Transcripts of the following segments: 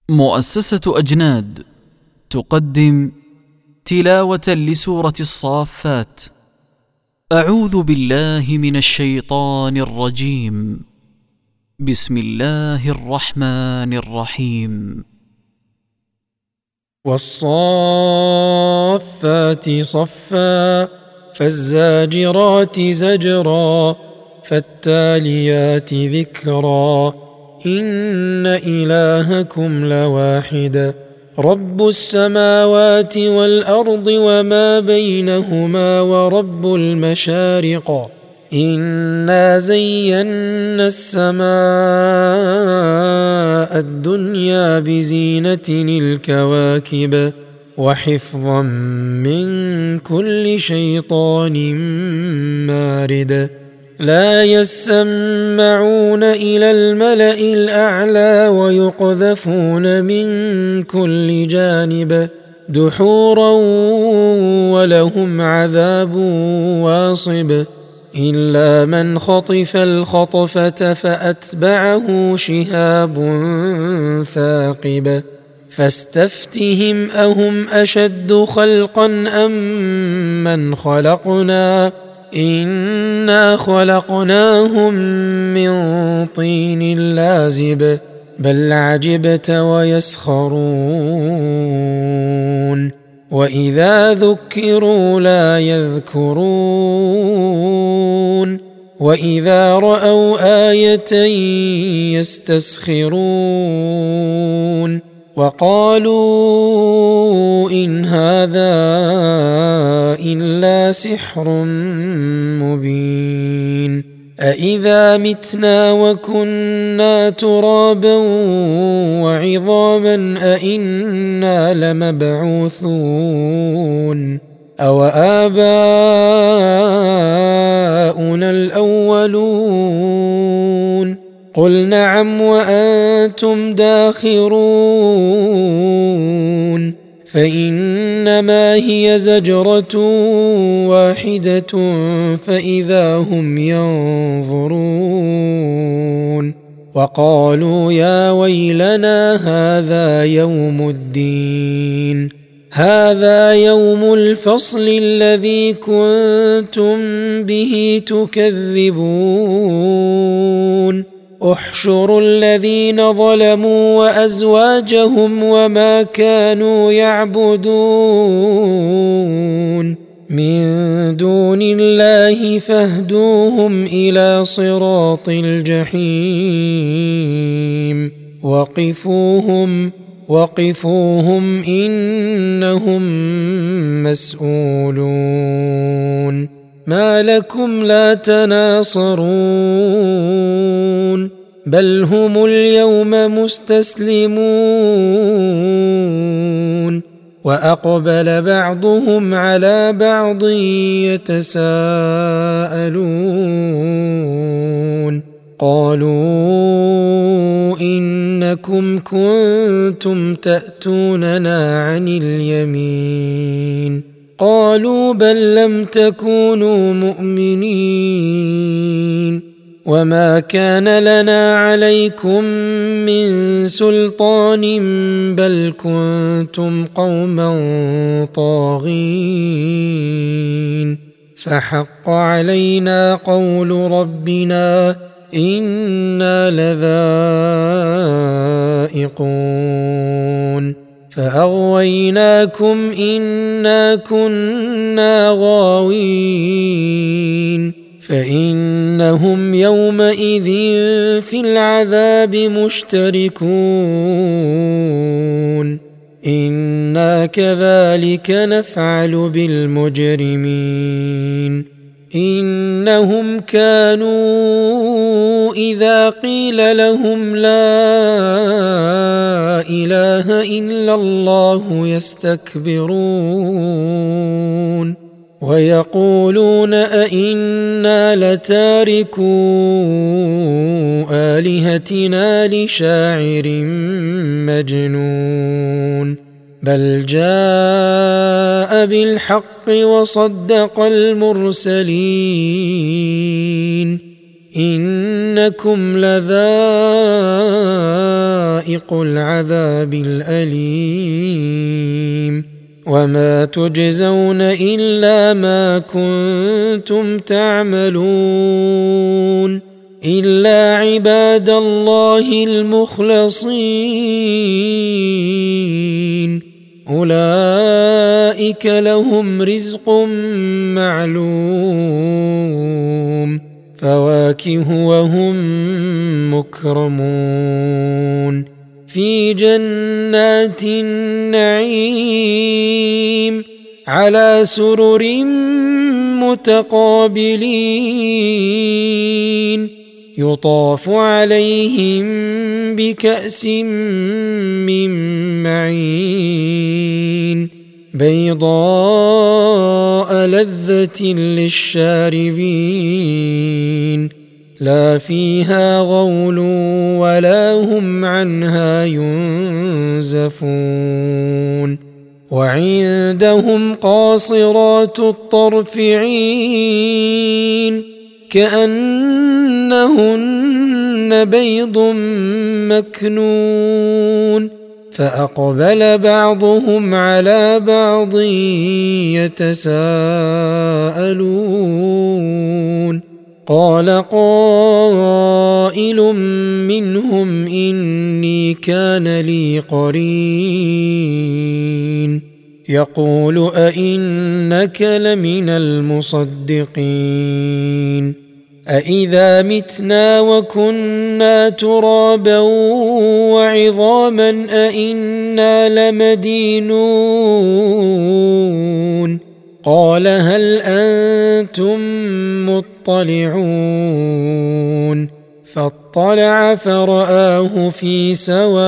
مؤسسة أجناد تقدم تلاوة لسورة الصافات. أعوذ بالله من الشيطان الرجيم. بسم الله الرحمن الرحيم. والصافات صفا فالزاجرات زجرا فالتاليات ذكرا إن إلهكم لواحد رب السماوات والأرض وما بينهما ورب المشارق إنا زينا السماء الدنيا بزينة الكواكب وحفظا من كل شيطان مارد لا يسمعون إلى الملأ الأعلى ويقذفون من كل جانب دحورا ولهم عذاب واصب إلا من خطف الخطفة فأتبعه شهاب ثاقب فاستفتهم أهم أشد خلقا أم من خلقنا إنا خلقناهم من طين لازب بل عجبت ويسخرون وإذا ذكروا لا يذكرون وإذا رأوا آية يستسخرون وقالوا إن هذا إلا سحر مبين أإذا متنا وكنا ترابا وعظاما أإنا لمبعوثون أو آباؤنا الأولون قل نعم وأنتم داخرون فإنما هي زجرة واحدة فإذا هم ينظرون وقالوا يا ويلنا هذا يوم الدين هذا يوم الفصل الذي كنتم به تكذبون احشروا الذين ظلموا وأزواجهم وما كانوا يعبدون من دون الله فاهدوهم إلى صراط الجحيم وقفوهم إنهم مسؤولون ما لكم لا تناصرون بل هم اليوم مستسلمون وأقبل بعضهم على بعض يتساءلون قالوا إنكم كنتم تأتوننا عن اليمين قالوا بل لم تكونوا مؤمنين وما كان لنا عليكم من سلطان بل كنتم قوما طاغين فحق علينا قول ربنا إنا لذائقون فأغويناكم إنا كنا غاوين فإنهم يومئذ في العذاب مشتركون إنا كذلك نفعل بالمجرمين إنهم كانوا إذا قيل لهم لا إله إلا الله يستكبرون ويقولون أئنا لتاركو آلهتنا لشاعر مجنون بل جاء بالحق وصدق المرسلين إنكم لذائق العذاب الأليم وما تجزون إلا ما كنتم تعملون إلا عباد الله المخلصين أولئك لهم رزق معلوم فواكه وهم مكرمون في جنات النعيم على سرر متقابلين يطاف عليهم بكأس من معين بيضاء لذة للشاربين لا فيها غول ولا هم عنها ينزفون وعندهم قاصرات الطرف عين كأنهن بيض مكنون فأقبل بعضهم على بعض يتساءلون قال قائل منهم إني كان لي قرين يقول أئنك لمن المصدقين أإذا متنا وكنا ترابا وعظاما أئنا لمدينون قال هل أنتم مطلعون فاطلع فرآه في سواء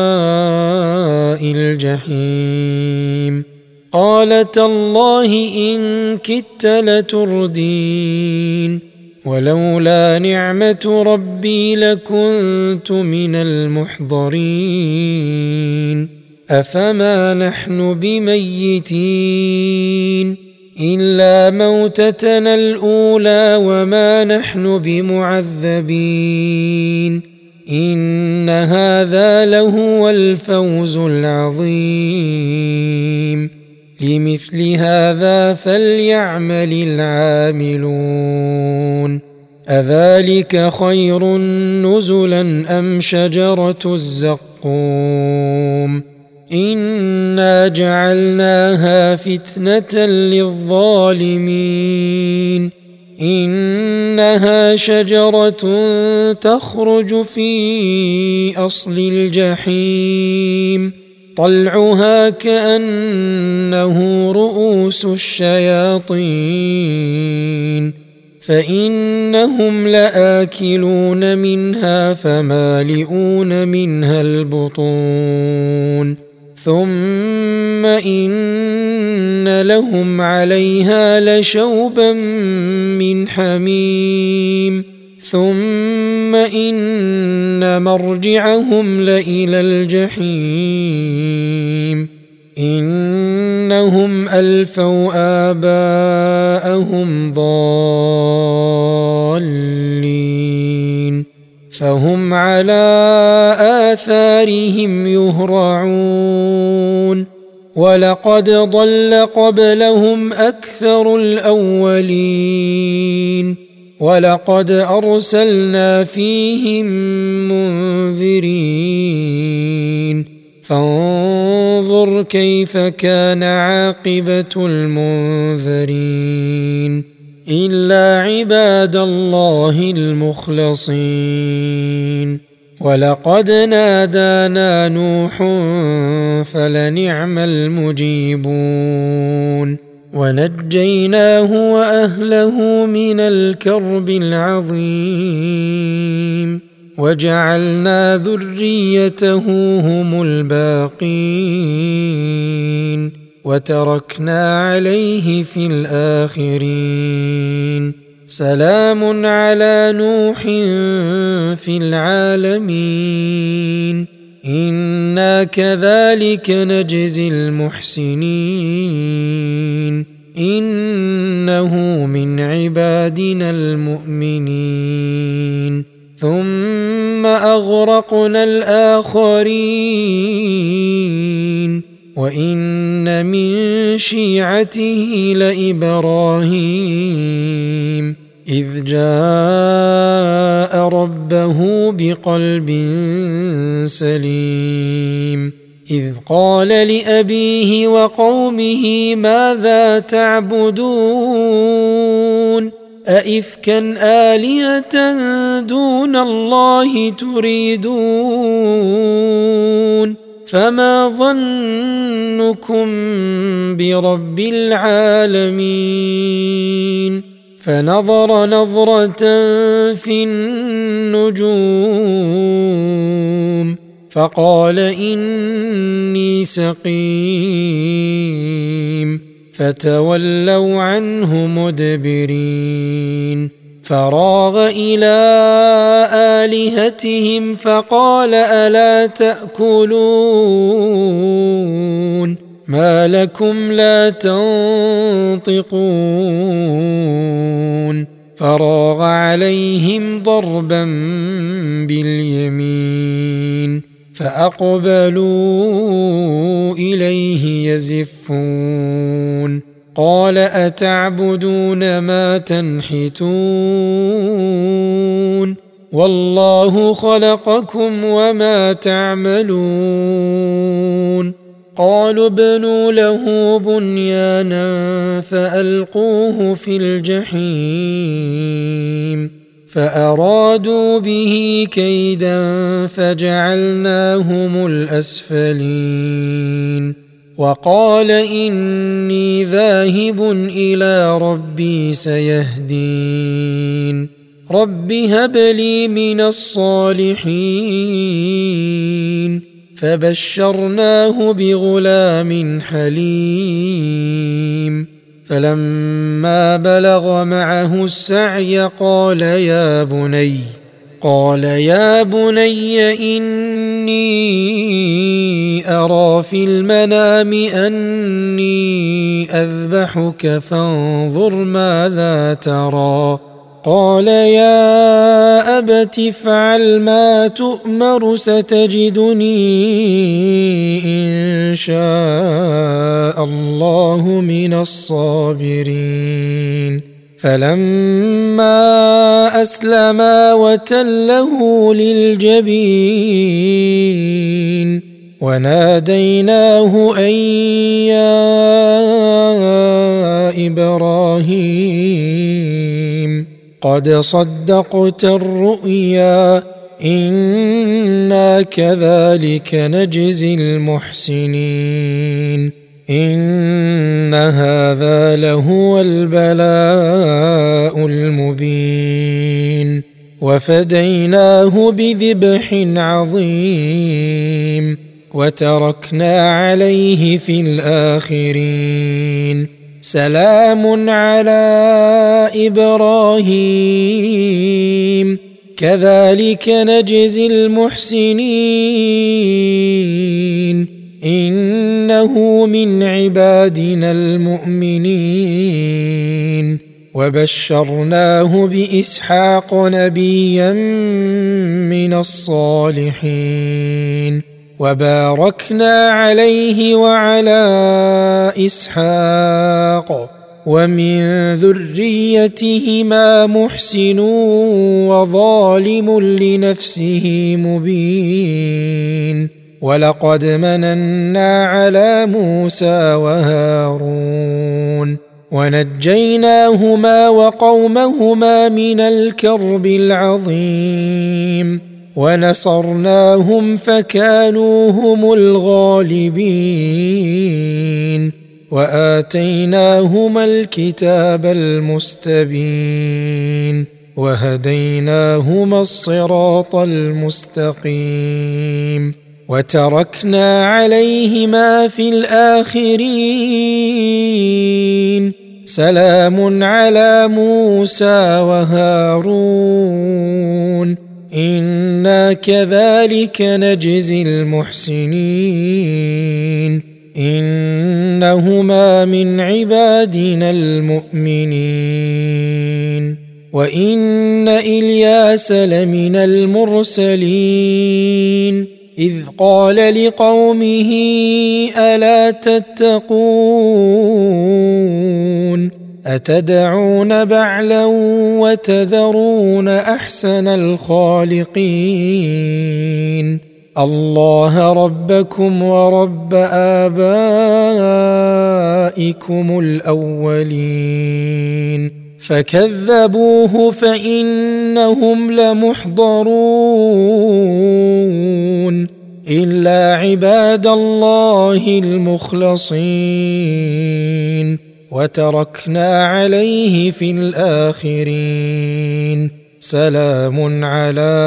الجحيم قال تالله إن كدت لتردين ولولا نعمة ربي لكنت من المحضرين أفما نحن بميتين إلا موتتنا الأولى وما نحن بمعذبين إن هذا لهو الفوز العظيم لمثل هذا فليعمل العاملون أذلك خير نزلا أم شجرة الزقوم إنا جعلناها فتنة للظالمين إنها شجرة تخرج في أصل الجحيم طلعها كأنه رؤوس الشياطين فإنهم لآكلون منها فمالئون منها البطون ثم إن لهم عليها لشوبا من حميم ثم إن مرجعهم لإلى الجحيم إنهم ألفوا آباءهم ضالين فهم على آثارهم يهرعون ولقد ضل قبلهم أكثر الأولين ولقد أرسلنا فيهم منذرين فانظر كيف كان عاقبة المنذرين إلا عباد الله المخلصين ولقد نادانا نوح فلنعم المجيبون ونجيناه وأهله من الكرب العظيم وجعلنا ذريته هم الباقين وتركنا عليه في الآخرين سلام على نوح في العالمين إنا كذلك نجزي المحسنين إنه من عبادنا المؤمنين ثم أغرقنا الآخرين وإن من شيعته لإبراهيم إذ جاء ربه بقلب سليم إذ قال لأبيه وقومه ماذا تعبدون أئفكا آلهة دون الله تريدون فما ظنكم برب العالمين فنظر نظرة في النجوم فقال إني سقيم فتولوا عنه مدبرين فراغ إلى آلهتهم فقال ألا تأكلون ما لكم لا تنطقون فراغ عليهم ضربا باليمين فأقبلوا إليه يزفون قال أتعبدون ما تنحتون والله خلقكم وما تعملون قالوا ابنوا له بنيانا فألقوه في الجحيم فأرادوا به كيدا فجعلناهم الأسفلين وقال إني ذاهب إلى ربي سيهدين رب هب لي من الصالحين فبشرناه بغلام حليم فلما بلغ معه السعي قال يا بني إني أرى في المنام أني أذبحك فانظر ماذا ترى قال يا أبت افعل ما تؤمر ستجدني إن شاء الله من الصابرين فلما أسلما وتله للجبين وناديناه أن يا إبراهيم قد صدقت الرؤيا إنا كذلك نجزي المحسنين إن هذا لهو البلاء المبين وفديناه بذبح عظيم وتركنا عليه في الآخرين سلام على إبراهيم كذلك نجزي المحسنين إنه من عبادنا المؤمنين وبشرناه بإسحاق نبيا من الصالحين وباركنا عليه وعلى إسحاق ومن ذريتهما محسن وظالم لنفسه مبين ولقد مننا على موسى وهارون ونجيناهما وقومهما من الكرب العظيم ونصرناهم فكانوا هم الغالبين وآتيناهما الكتاب المستبين وهديناهما الصراط المستقيم وتركنا عليهما في الآخرين سلام على موسى وهارون إنا كذلك نجزي المحسنين إن إنهما من عبادنا المؤمنين وإن إلياس لمن المرسلين إذ قال لقومه ألا تتقون أتدعون بعلا وتذرون أحسن الخالقين الله ربكم ورب آبائكم الأولين فكذبوه فإنهم لمحضرون إلا عباد الله المخلصين وتركنا عليه في الآخرين سلام على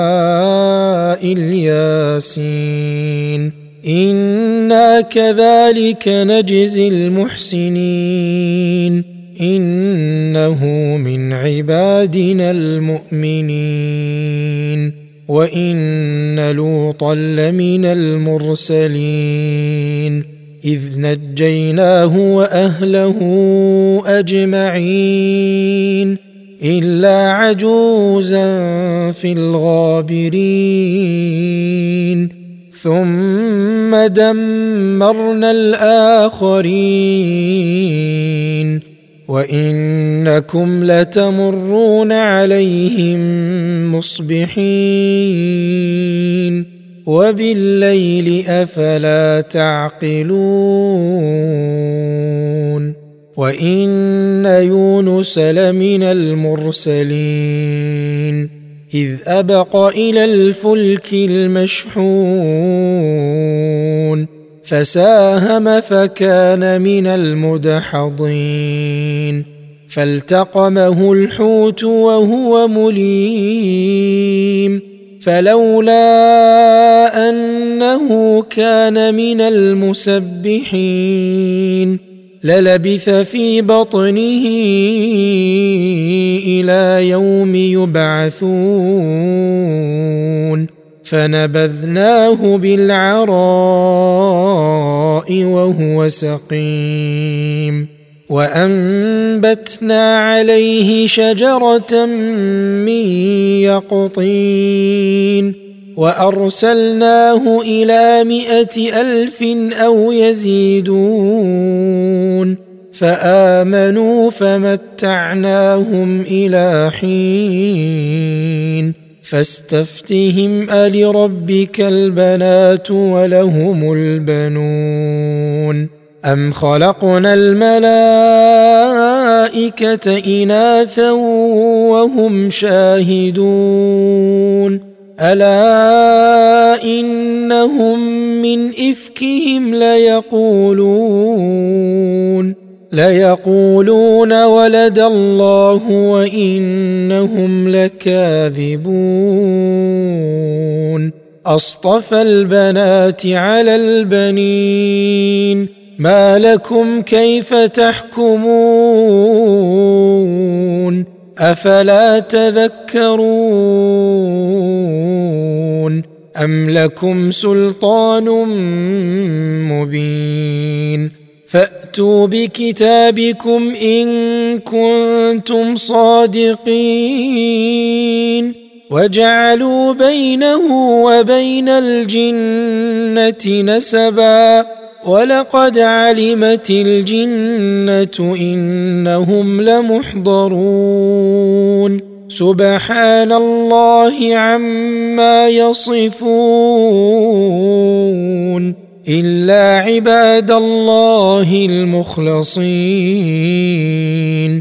الياسين إنا كذلك نجزي المحسنين إنه من عبادنا المؤمنين وإن لوطا لمن المرسلين إذ نجيناه وأهله أجمعين إلا عجوزا في الغابرين ثم دمرنا الآخرين وإنكم لتمرون عليهم مصبحين وبالليل أفلا تعقلون وإن يونس لمن المرسلين إذ أبق إلى الفلك المشحون فساهم فكان من المدحضين فالتقمه الحوت وهو مليم فلولا أنه كان من المسبحين للبث في بطنه إلى يوم يبعثون فنبذناه بالعراء وهو سقيم وأنبتنا عليه شجرة من يقطين وأرسلناه إلى 100,000 أو يزيدون فآمنوا فمتعناهم إلى حين فاستفتهم ألربك البنات ولهم البنون أم خلقنا الملائكة إناثا وهم شاهدون ألا إنهم من إفكهم ليقولون ولد الله وإنهم لكاذبون أصطفى البنات على البنين ما لكم كيف تحكمون أفلا تذكرون أم لكم سلطان مبين فأتوا بكتابكم إن كنتم صادقين وجعلوا بينه وبين الجنة نسبا ولقد علمت الجنة إنهم لمحضرون سبحان الله عما يصفون إلا عباد الله المخلصين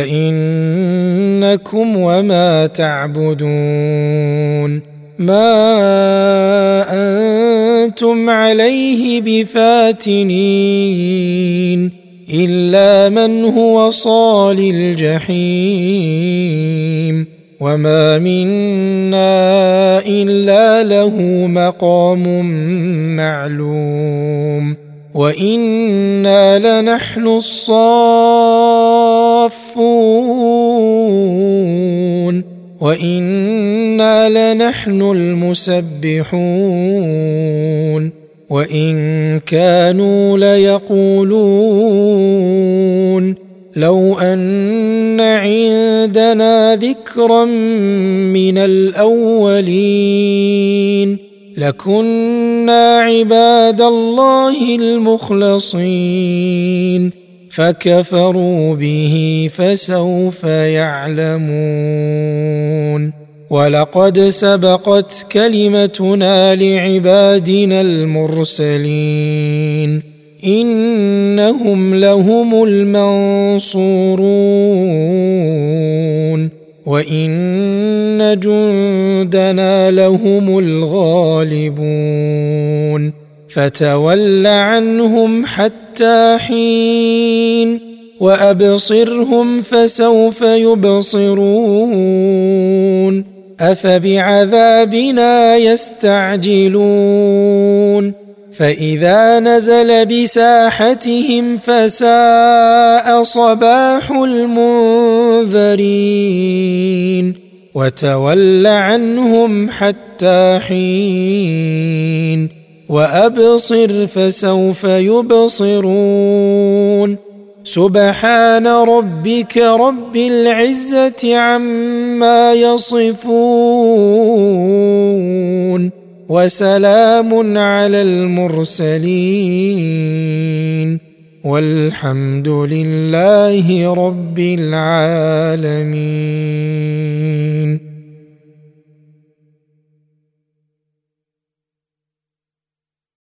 فإنكم وما تعبدون ما أنتم عليه بفاتنين إلا من هو صال الجحيم وما منا إلا له مقام معلوم وإنا لنحن الصافون وإنا لنحن المسبحون وإن كانوا ليقولون لو أن عندنا ذكرا من الأولين لكنا عباد الله المخلصين فكفروا به فسوف يعلمون ولقد سبقت كلمتنا لعبادنا المرسلين إنهم لهم المنصورون وإن جندنا لهم الغالبون فتول عنهم حتى حين وأبصرهم فسوف يبصرون أفبعذابنا يستعجلون فإذا نزل بساحتهم فساء صباح المنذرين وتول عنهم حتى حين وأبصر فسوف يبصرون سبحان ربك رب العزة عما يصفون وسلام على المرسلين والحمد لله رب العالمين.